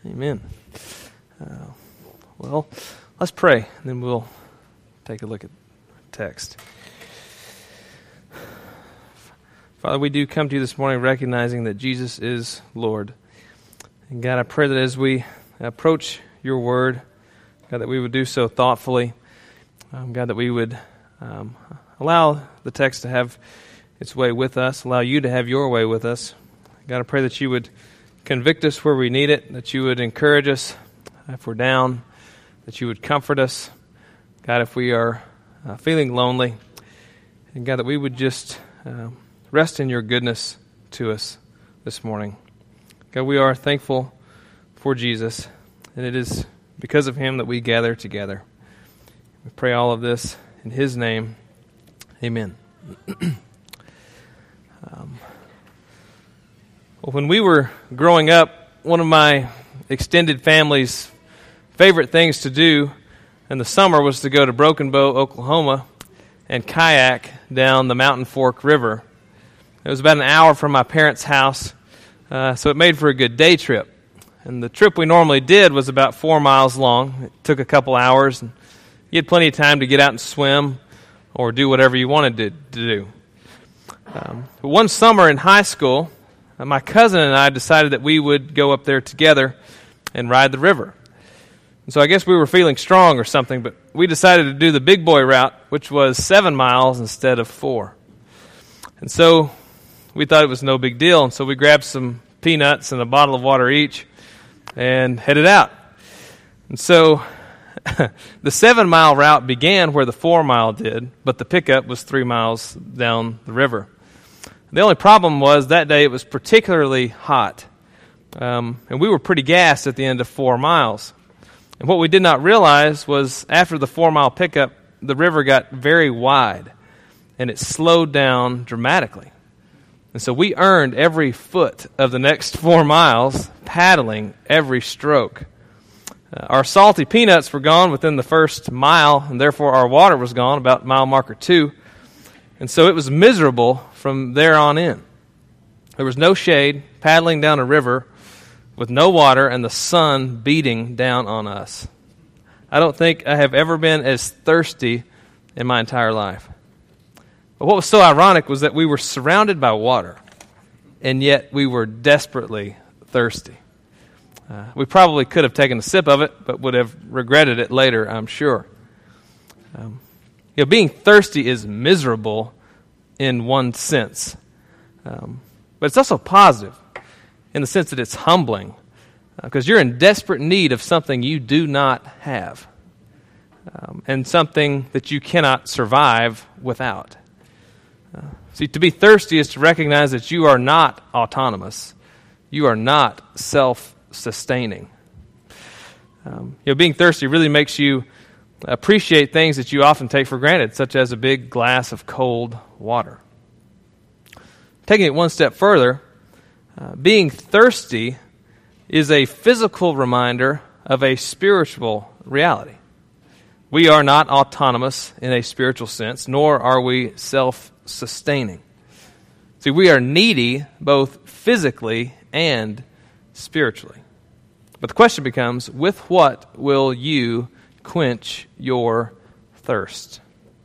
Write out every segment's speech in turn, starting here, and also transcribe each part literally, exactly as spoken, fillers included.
Amen. Uh, well, let's pray, and then we'll take a look at the text. Father, we do come to you this morning recognizing that Jesus is Lord. And God, I pray that as we approach your word, God, that we would do so thoughtfully. Um, God, that we would um, allow the text to have its way with us, allow you to have your way with us. God, I pray that you would convict us where we need it, that you would encourage us if we're down, that you would comfort us. God, if we are uh, feeling lonely, and God, that we would just uh, rest in your goodness to us this morning. God, we are thankful for Jesus, and it is because of him that we gather together. We pray all of this in his name. Amen. um, well, when we were growing up, one of my extended family's favorite things to do in the summer was to go to Broken Bow, Oklahoma, and kayak down the Mountain Fork River. It was about an hour from my parents' house, uh, so it made for a good day trip. And the trip we normally did was about four miles long. It took a couple hours, and you had plenty of time to get out and swim or do whatever you wanted to, to do. Um, but one summer in high school, uh, my cousin and I decided that we would go up there together and ride the river. And so I guess we were feeling strong or something, but we decided to do the big boy route, which was seven miles instead of four. And so we thought it was no big deal, and so we grabbed some peanuts and a bottle of water each and headed out. And so the seven-mile route began where the four-mile did, but the pickup was three miles down the river. The only problem was that day it was particularly hot, um, and we were pretty gassed at the end of four miles. And what we did not realize was after the four-mile pickup, the river got very wide, and it slowed down dramatically. And so we earned every foot of the next four miles paddling every stroke. Uh, our salty peanuts were gone within the first mile, and therefore our water was gone about mile marker two. And so it was miserable from there on in. There was no shade, paddling down a river with no water and the sun beating down on us. I don't think I have ever been as thirsty in my entire life. But what was so ironic was that we were surrounded by water, and yet we were desperately thirsty. Uh, we probably could have taken a sip of it, but would have regretted it later, I'm sure. Um, you know, being thirsty is miserable in one sense, um, but it's also positive in the sense that it's humbling, because uh, you're in desperate need of something you do not have, um, and something that you cannot survive without. Uh, see, to be thirsty is to recognize that you are not autonomous. You are not self-sustaining. Um, you know, being thirsty really makes you appreciate things that you often take for granted, such as a big glass of cold water. Taking it one step further, uh, being thirsty is a physical reminder of a spiritual reality. We are not autonomous in a spiritual sense, nor are we self-sustaining. See, we are needy both physically and spiritually. But the question becomes, with what will you quench your thirst?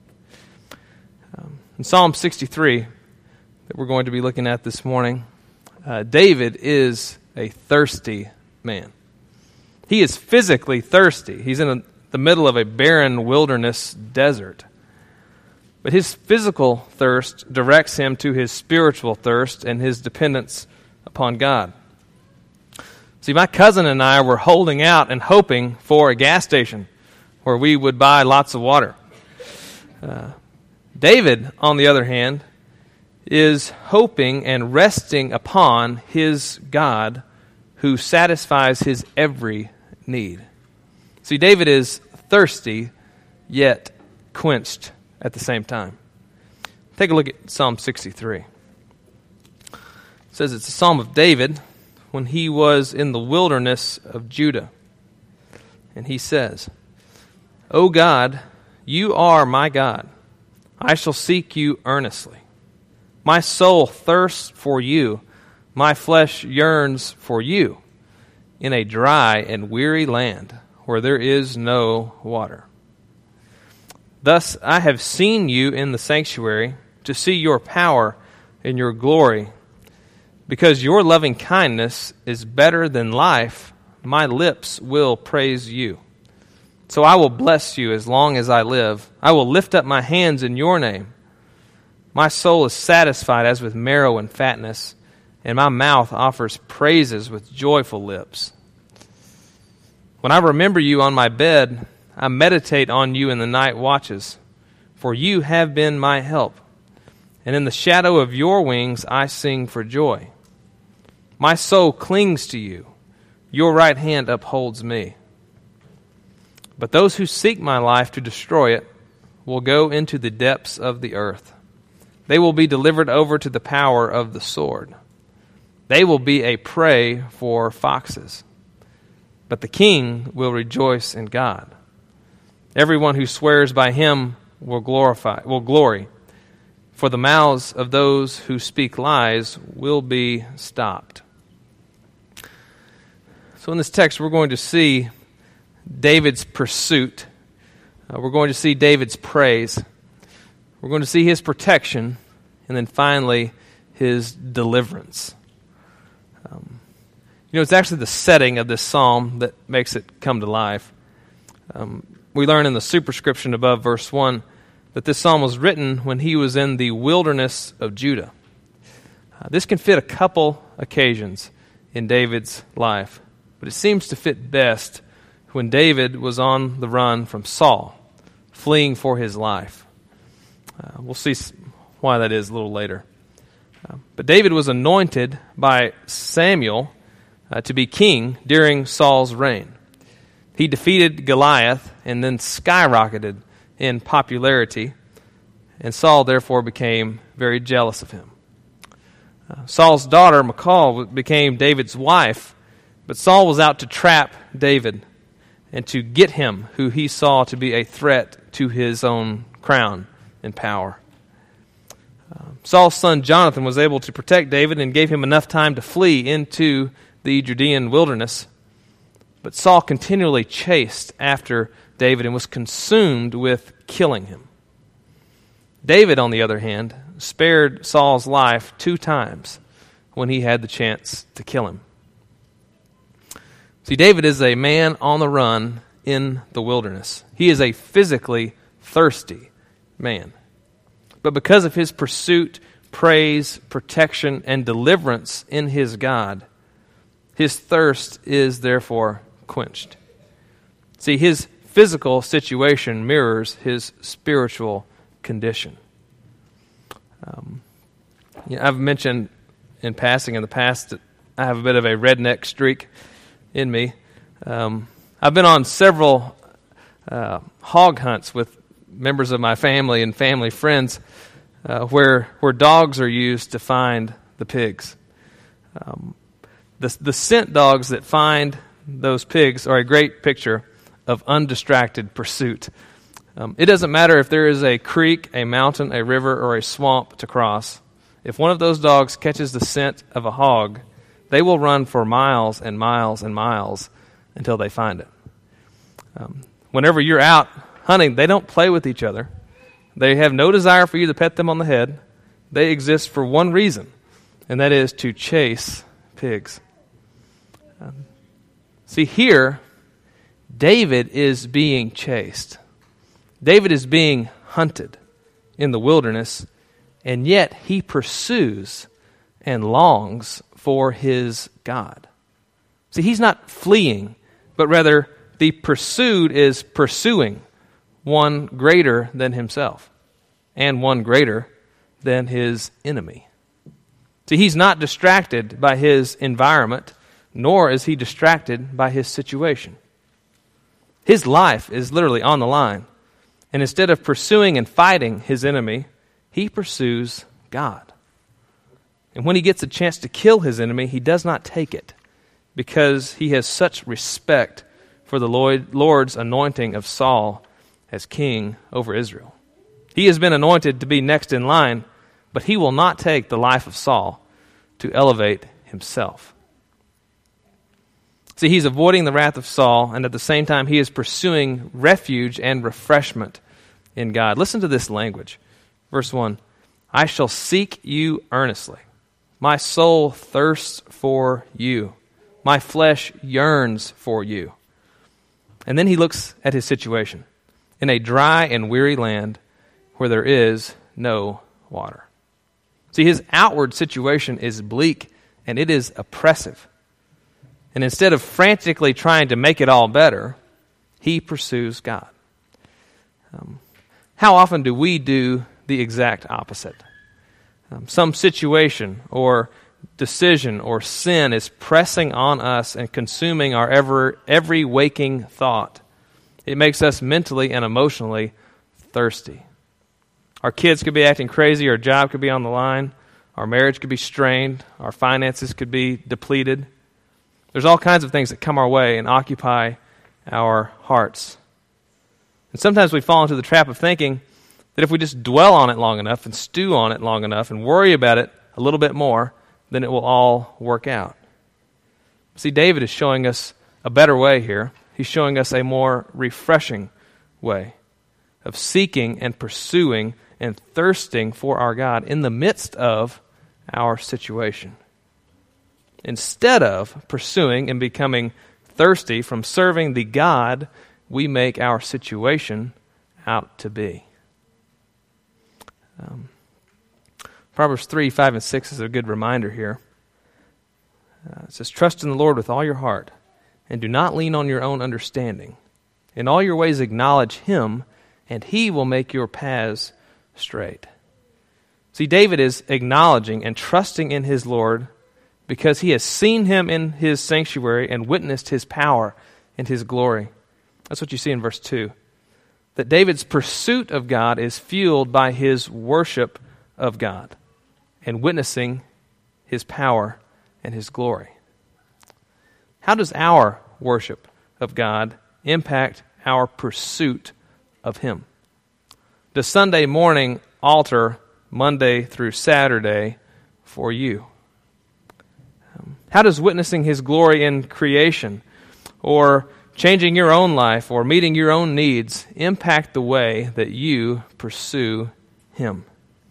Um, in Psalm sixty-three, that we're going to be looking at this morning, uh, David is a thirsty man. He is physically thirsty. He's in a, the middle of a barren wilderness desert. But his physical thirst directs him to his spiritual thirst and his dependence upon God. See, my cousin and I were holding out and hoping for a gas station where we would buy lots of water. Uh, David, on the other hand, is hoping and resting upon his God who satisfies his every need. See, David is thirsty, yet quenched at the same time. Take a look at Psalm sixty-three. It says it's a psalm of David when he was in the wilderness of Judah. And he says, O God, you are my God. I shall seek you earnestly. My soul thirsts for you. My flesh yearns for you. in a dry and weary land where there is no water. Thus I have seen you in the sanctuary to see your power and your glory. Because your loving kindness is better than life, my lips will praise you. So I will bless you as long as I live. I will lift up my hands in your name. My soul is satisfied as with marrow and fatness, and my mouth offers praises with joyful lips. When I remember you on my bed, I meditate on you in the night watches, for you have been my help. And in the shadow of your wings I sing for joy. My soul clings to you. Your right hand upholds me. But those who seek my life to destroy it will go into the depths of the earth. They will be delivered over to the power of the sword. They will be a prey for foxes. But the king will rejoice in God. Everyone who swears by him will glorify, will glory. For the mouths of those who speak lies will be stopped. So in this text, we're going to see David's pursuit. Uh, we're going to see David's praise. We're going to see his protection. And then finally, his deliverance. Um, you know, it's actually the setting of this psalm that makes it come to life. Um, we learn in the superscription above verse one that this psalm was written when he was in the wilderness of Judah. Uh, this can fit a couple occasions in David's life, but it seems to fit best when David was on the run from Saul, fleeing for his life. Uh, we'll see why that is a little later. Uh, but David was anointed by Samuel uh, to be king during Saul's reign. He defeated Goliath and then skyrocketed in popularity, and Saul therefore became very jealous of him. Uh, Saul's daughter, Michal, became David's wife, but Saul was out to trap David and to get him who he saw to be a threat to his own crown and power. Uh, Saul's son Jonathan was able to protect David and gave him enough time to flee into the Judean wilderness. But Saul continually chased after David and was consumed with killing him. David, on the other hand, spared Saul's life two times when he had the chance to kill him. See, David is a man on the run in the wilderness. He is a physically thirsty man. But because of his pursuit, praise, protection, and deliverance in his God, his thirst is therefore quenched. See, his physical situation mirrors his spiritual condition. Um, you know, I've mentioned in passing in the past that I have a bit of a redneck streak in me. Um, I've been on several uh, hog hunts with members of my family and family friends uh, where where dogs are used to find the pigs. Um, the the scent dogs that find those pigs are a great picture of undistracted pursuit. Um, it doesn't matter if there is a creek, a mountain, a river, or a swamp to cross. If one of those dogs catches the scent of a hog, they will run for miles and miles and miles until they find it. Um, whenever you're out hunting, they don't play with each other. They have no desire for you to pet them on the head. They exist for one reason, and that is to chase pigs. Um, see, here, David is being chased. David is being hunted in the wilderness, and yet he pursues and longs for his God. See, he's not fleeing, but rather the pursued is pursuing one greater than himself and one greater than his enemy. See, he's not distracted by his environment, nor is he distracted by his situation. His life is literally on the line. And instead of pursuing and fighting his enemy, he pursues God. And when he gets a chance to kill his enemy, he does not take it because he has such respect for the Lord's anointing of Saul as king over Israel. He has been anointed to be next in line, but he will not take the life of Saul to elevate himself. See, he's avoiding the wrath of Saul, and at the same time, he is pursuing refuge and refreshment in God. Listen to this language. Verse one, I shall seek you earnestly. My soul thirsts for you. My flesh yearns for you. And then he looks at his situation. In a dry and weary land where there is no water. See, his outward situation is bleak and it is oppressive. And instead of frantically trying to make it all better, he pursues God. Um, how often do we do the exact opposite? Um, some situation or decision or sin is pressing on us and consuming our ever, every waking thought. It makes us mentally and emotionally thirsty. Our kids could be acting crazy, our job could be on the line, our marriage could be strained, our finances could be depleted. There's all kinds of things that come our way and occupy our hearts. And sometimes we fall into the trap of thinking that if we just dwell on it long enough and stew on it long enough and worry about it a little bit more, then it will all work out. See, David is showing us a better way here. He's showing us a more refreshing way of seeking and pursuing and thirsting for our God in the midst of our situation. Instead of pursuing and becoming thirsty from serving the God we make our situation out to be. Um, Proverbs three, five, and six is a good reminder here. Uh, it says, trust in the Lord with all your heart, and do not lean on your own understanding. In all your ways acknowledge Him, and He will make your paths straight. See, David is acknowledging and trusting in his Lord because he has seen Him in His sanctuary and witnessed His power and His glory. That's what you see in verse two. That David's pursuit of God is fueled by his worship of God and witnessing His power and His glory. How does our worship of God impact our pursuit of Him? Does Sunday morning alter Monday through Saturday for you? Um, how does witnessing His glory in creation or changing your own life or meeting your own needs impact the way that you pursue Him?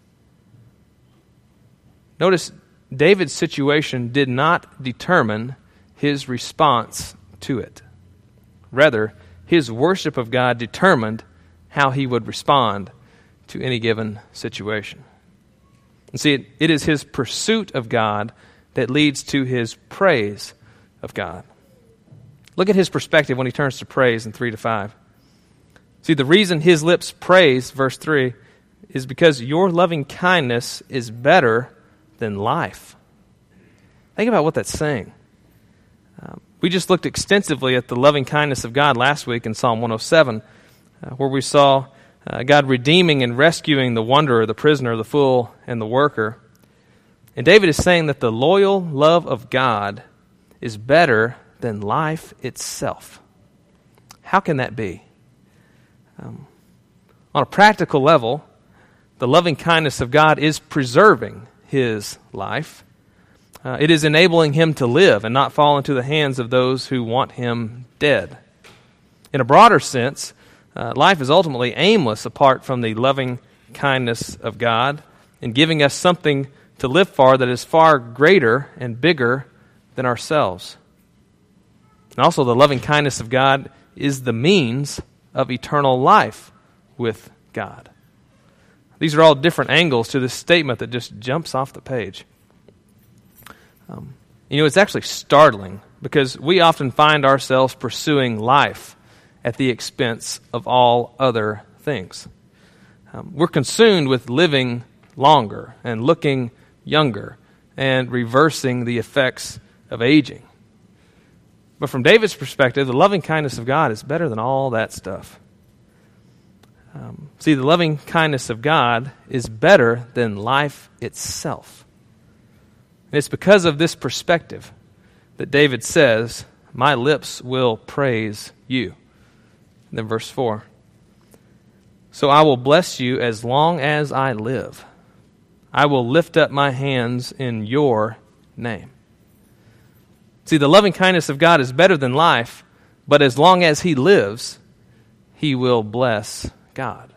Notice David's situation did not determine his response to it. Rather, his worship of God determined how he would respond to any given situation. And see, it, it is his pursuit of God that leads to his praise of God. Look at his perspective when he turns to praise in three to five. See, the reason his lips praise, verse three, is because your loving kindness is better than life. Think about what that's saying. Um, we just looked extensively at the loving kindness of God last week in Psalm one oh seven, uh, where we saw uh, God redeeming and rescuing the wanderer, the prisoner, the fool, and the worker. And David is saying that the loyal love of God is better than life itself. How can that be? Um, on a practical level, the loving kindness of God is preserving his life. Uh, it is enabling him to live and not fall into the hands of those who want him dead. In a broader sense, uh, life is ultimately aimless apart from the loving kindness of God in giving us something to live for that is far greater and bigger than ourselves. And also, the loving kindness of God is the means of eternal life with God. These are all different angles to this statement that just jumps off the page. Um, you know, it's actually startling because we often find ourselves pursuing life at the expense of all other things. Um, we're consumed with living longer and looking younger and reversing the effects of aging. But from David's perspective, the loving kindness of God is better than all that stuff. Um, see, the loving kindness of God is better than life itself. And it's because of this perspective that David says, my lips will praise you. And then verse four. So I will bless you as long as I live. I will lift up my hands in your name. See, the loving kindness of God is better than life, but as long as he lives, he will bless God.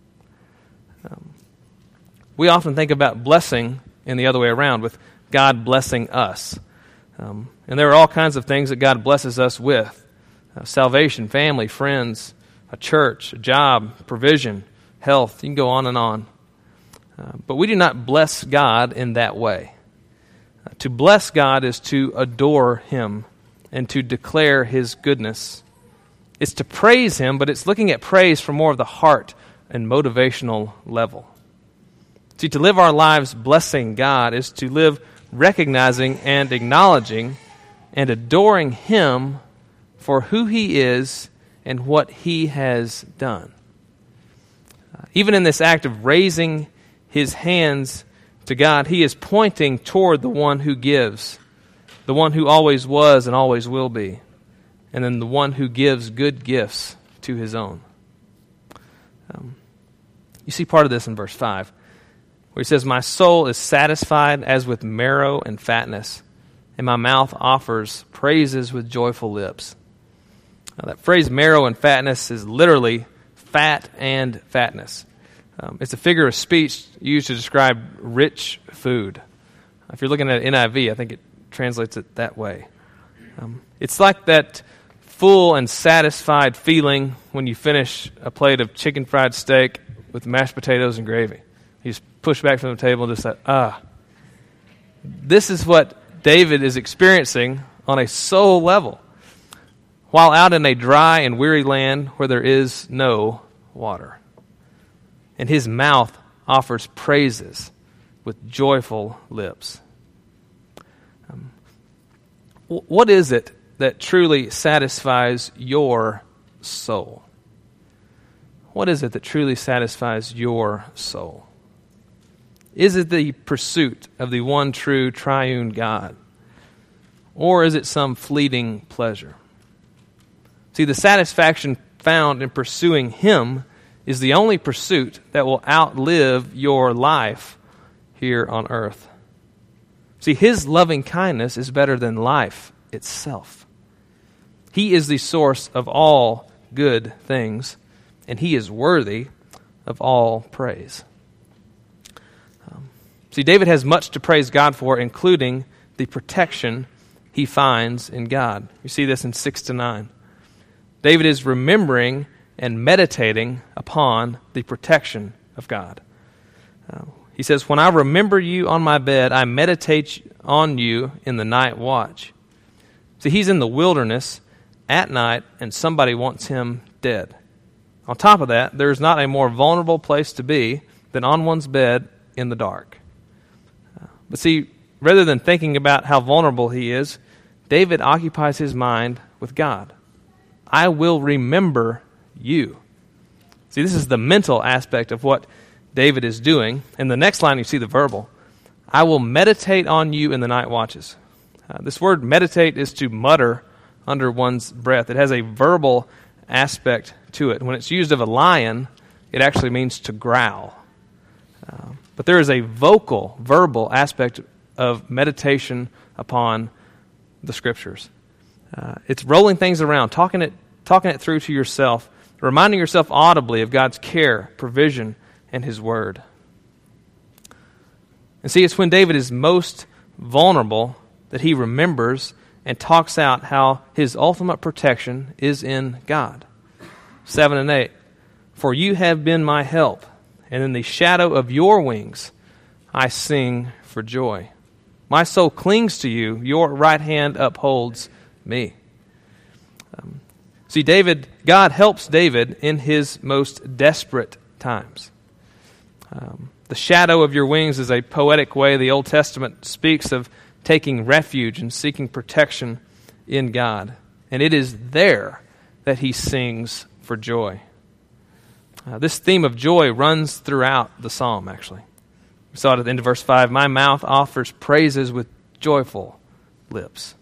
Um, we often think about blessing in the other way around, with God blessing us. Um, and there are all kinds of things that God blesses us with. Uh, salvation, family, friends, a church, a job, provision, health. You can go on and on. Uh, but we do not bless God in that way. Uh, to bless God is to adore him and to declare his goodness. It's to praise him, but it's looking at praise from more of the heart and motivational level. See, to live our lives blessing God is to live recognizing and acknowledging and adoring him for who he is and what he has done. Uh, even in this act of raising his hands to God, he is pointing toward the one who gives, the one who always was and always will be, and then the one who gives good gifts to his own. Um, you see part of this in verse five, where he says, "My soul is satisfied as with marrow and fatness, and my mouth offers praises with joyful lips." Now, that phrase marrow and fatness is literally fat and fatness. Um, it's a figure of speech used to describe rich food. If you're looking at N I V, I think it translates it that way. Um, it's like that full and satisfied feeling when you finish a plate of chicken fried steak with mashed potatoes and gravy. You just push back from the table and just say, ah. This is what David is experiencing on a soul level, while out in a dry and weary land where there is no water. And his mouth offers praises with joyful lips. Um, what is it that truly satisfies your soul? What is it that truly satisfies your soul? Is it the pursuit of the one true triune God? Or is it some fleeting pleasure? See, the satisfaction found in pursuing him is the only pursuit that will outlive your life here on earth. See, his loving kindness is better than life itself. He is the source of all good things, and he is worthy of all praise. Um, see, David has much to praise God for, including the protection he finds in God. You see this in six to nine. David is remembering and meditating upon the protection of God. Uh, he says, "When I remember you on my bed, I meditate on you in the night watch." See, he's in the wilderness at night, and somebody wants him dead. On top of that, there is not a more vulnerable place to be than on one's bed in the dark. Uh, but see, rather than thinking about how vulnerable he is, David occupies his mind with God. I will remember you. See, this is the mental aspect of what David is doing. In the next line, you see the verbal. I will meditate on you in the night watches. Uh, this word meditate is to mutter under one's breath. It has a verbal aspect to it. When it's used of a lion, it actually means to growl. Uh, but there is a vocal, verbal aspect of meditation upon the Scriptures. Uh, it's rolling things around, talking it, talking it through to yourself, reminding yourself audibly of God's care, provision, and his word. And see, it's when David is most vulnerable that he remembers and talks out how his ultimate protection is in God. Seven and eight. For you have been my help, and in the shadow of your wings I sing for joy. My soul clings to you, your right hand upholds me. Um, see, David, God helps David in his most desperate times. Um, the shadow of your wings is a poetic way the Old Testament speaks of taking refuge and seeking protection in God. And it is there that he sings for joy. Uh, this theme of joy runs throughout the psalm, actually. We saw it at the end of verse five. My mouth offers praises with joyful lips.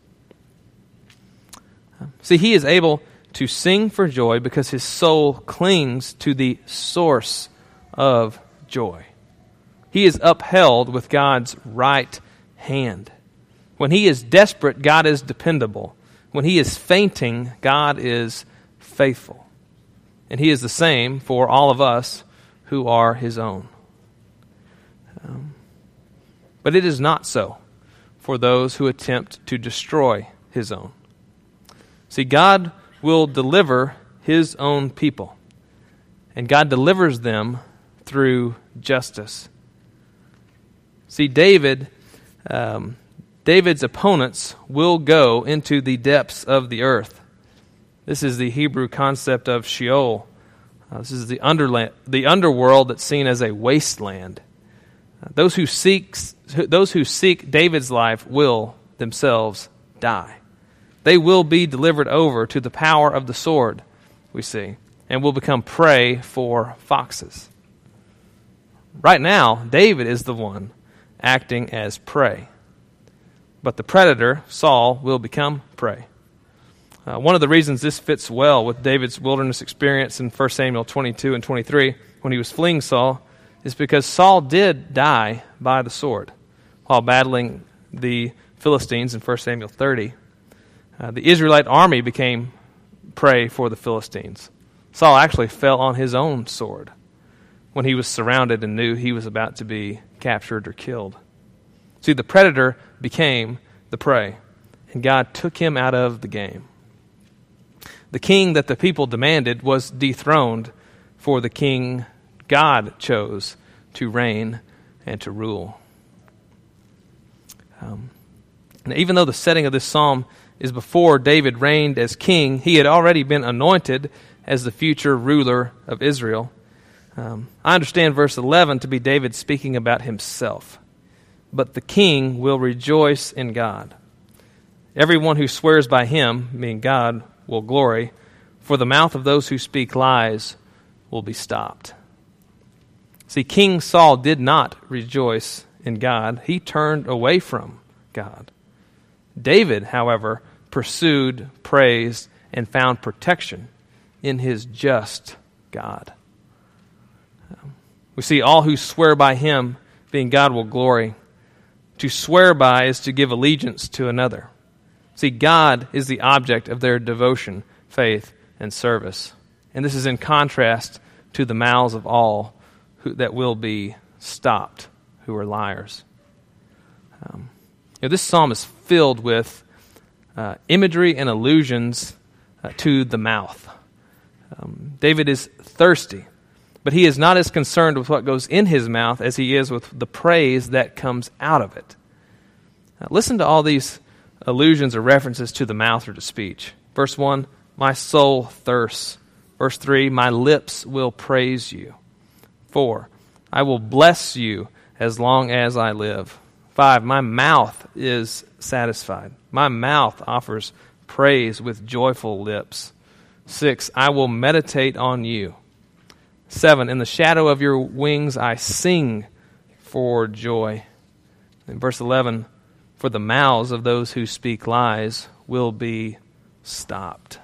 See, he is able to sing for joy because his soul clings to the source of joy. He is upheld with God's right hand. When he is desperate, God is dependable. When he is fainting, God is faithful. And he is the same for all of us who are his own. Um, but it is not so for those who attempt to destroy his own. See, God will deliver his own people, and God delivers them through justice. See, David, um, David's opponents will go into the depths of the earth. This is the Hebrew concept of Sheol. Uh, this is the underland, the underworld that's seen as a wasteland. Uh, those who seek, those who seek David's life will themselves die. They will be delivered over to the power of the sword, we see, and will become prey for foxes. Right now, David is the one acting as prey. But the predator, Saul, will become prey. Uh, one of the reasons this fits well with David's wilderness experience in First Samuel twenty-two and twenty-three, when he was fleeing Saul, is because Saul did die by the sword while battling the Philistines in First Samuel thirty. Uh, the Israelite army became prey for the Philistines. Saul actually fell on his own sword when he was surrounded and knew he was about to be captured or killed. See, the predator became the prey, and God took him out of the game. The king that the people demanded was dethroned for the king God chose to reign and to rule. Um, and even though the setting of this psalm is before David reigned as king, he had already been anointed as the future ruler of Israel. Um, I understand verse eleven to be David speaking about himself. But the king will rejoice in God. Everyone who swears by him, meaning God, will glory, for the mouth of those who speak lies will be stopped. See, King Saul did not rejoice in God. He turned away from God. David, however, pursued, praised, and found protection in his just God. Um, we see all who swear by him, being God, will glory. To swear by is to give allegiance to another. See, God is the object of their devotion, faith, and service. And this is in contrast to the mouths of all who, that will be stopped, who are liars. Um, you know, this psalm is filled with uh, imagery and allusions uh, to the mouth. Um, David is thirsty, but he is not as concerned with what goes in his mouth as he is with the praise that comes out of it. Now, listen to all these allusions or references to the mouth or to speech. Verse one, my soul thirsts. Verse three, my lips will praise you. Four, I will bless you as long as I live. Five, my mouth is satisfied. My mouth offers praise with joyful lips. Six, I will meditate on you. Seven, in the shadow of your wings I sing for joy. In verse eleven, for the mouths of those who speak lies will be stopped.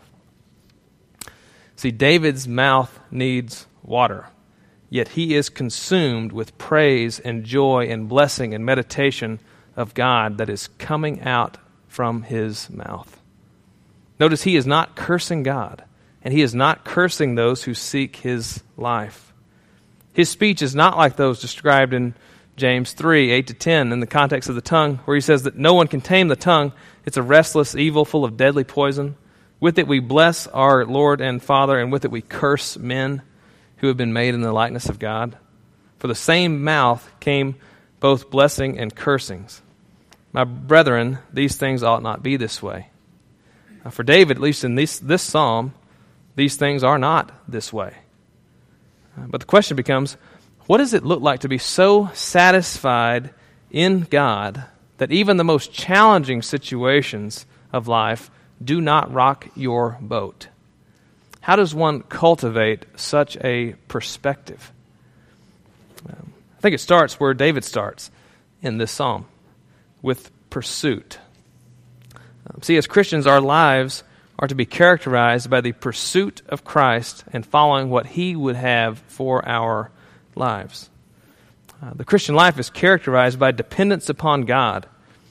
See, David's mouth needs water, yet he is consumed with praise and joy and blessing and meditation of God that is coming out from his mouth. Notice he is not cursing God, and he is not cursing those who seek his life. His speech is not like those described in James three, eight to ten, in the context of the tongue, where he says that no one can tame the tongue. It's a restless evil full of deadly poison. With it we bless our Lord and Father, and with it we curse men who have been made in the likeness of God. For the same mouth came both blessing and cursings. My brethren, these things ought not be this way. Now, for David, at least in this, this psalm, these things are not this way. But the question becomes, what does it look like to be so satisfied in God that even the most challenging situations of life do not rock your boat? How does one cultivate such a perspective? Um, I think it starts where David starts in this psalm, with pursuit. Um, see, as Christians, our lives are to be characterized by the pursuit of Christ and following what he would have for our lives. Uh, the Christian life is characterized by dependence upon God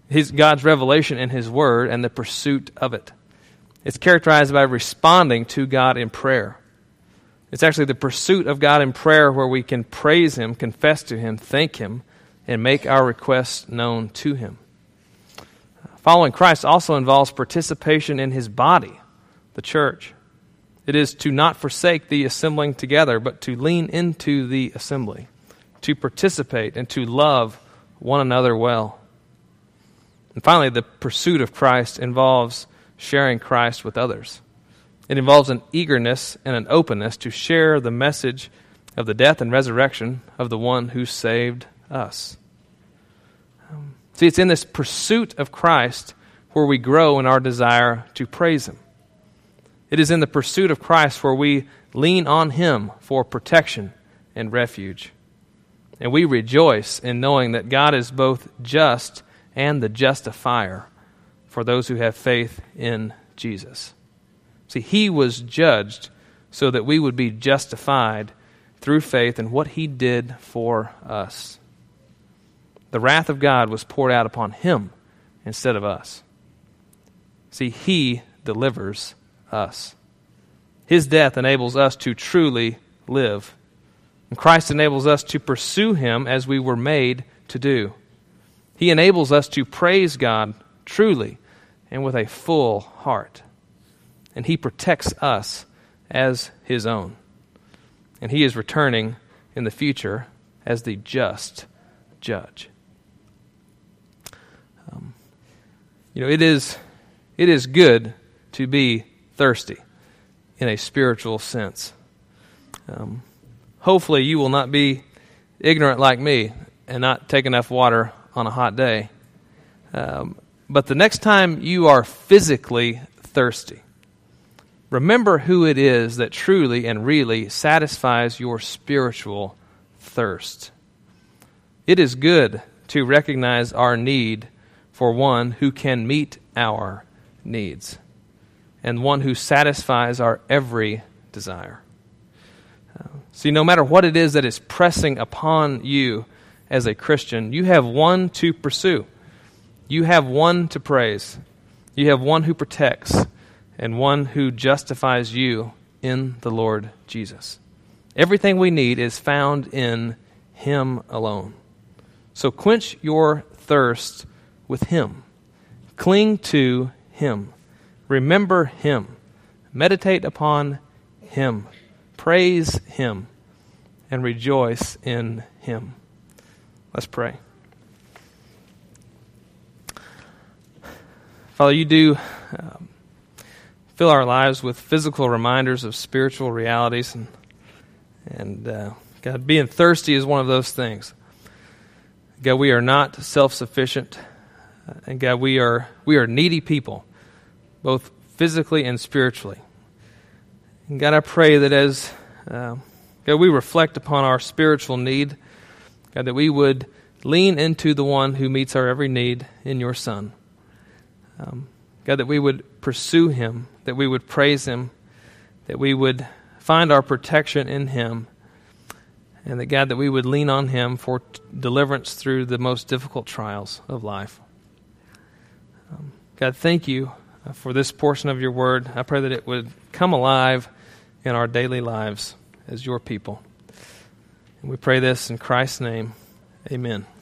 his God's revelation in his word and the pursuit of it. It's characterized by responding to God in prayer. It's actually the pursuit of God in prayer where we can praise him, confess to him, thank him, and make our requests known to him. Following Christ also involves participation in his body, the church. It is to not forsake the assembling together, but to lean into the assembly, to participate and to love one another well. And finally, the pursuit of Christ involves sharing Christ with others. It involves an eagerness and an openness to share the message of the death and resurrection of the one who saved us. Um, see, it's in this pursuit of Christ where we grow in our desire to praise him. It is in the pursuit of Christ where we lean on him for protection and refuge. And we rejoice in knowing that God is both just and the justifier for those who have faith in Jesus. See, he was judged so that we would be justified through faith in what he did for us. The wrath of God was poured out upon him instead of us. See, he delivers us. His death enables us to truly live. And Christ enables us to pursue him as we were made to do. He enables us to praise God truly and with a full heart. And he protects us as his own. And he is returning in the future as the just judge. Um, you know, it is, it is good to be thirsty in a spiritual sense. Um, hopefully you will not be ignorant like me and not take enough water on a hot day. Um, but the next time you are physically thirsty, remember who it is that truly and really satisfies your spiritual thirst. It is good to recognize our need for one who can meet our needs and one who satisfies our every desire. Uh, see, no matter what it is that is pressing upon you as a Christian, you have one to pursue. You have one to praise. You have one who protects and one who justifies you in the Lord Jesus. Everything we need is found in him alone. So quench your thirst with him. Cling to him. Remember him. Meditate upon him. Praise him. And rejoice in him. Let's pray. Father, you do um, fill our lives with physical reminders of spiritual realities. And, and uh, God, being thirsty is one of those things. God, we are not self-sufficient. Uh, and God, we are we are needy people, both physically and spiritually. And God, I pray that as uh, God, we reflect upon our spiritual need, God, that we would lean into the one who meets our every need in your Son. Um, God, that we would pursue him, that we would praise him, that we would find our protection in him, and that, God, that we would lean on him for t- deliverance through the most difficult trials of life. Um, God, thank you for this portion of your word. I pray that it would come alive in our daily lives as your people. And we pray this in Christ's name. Amen.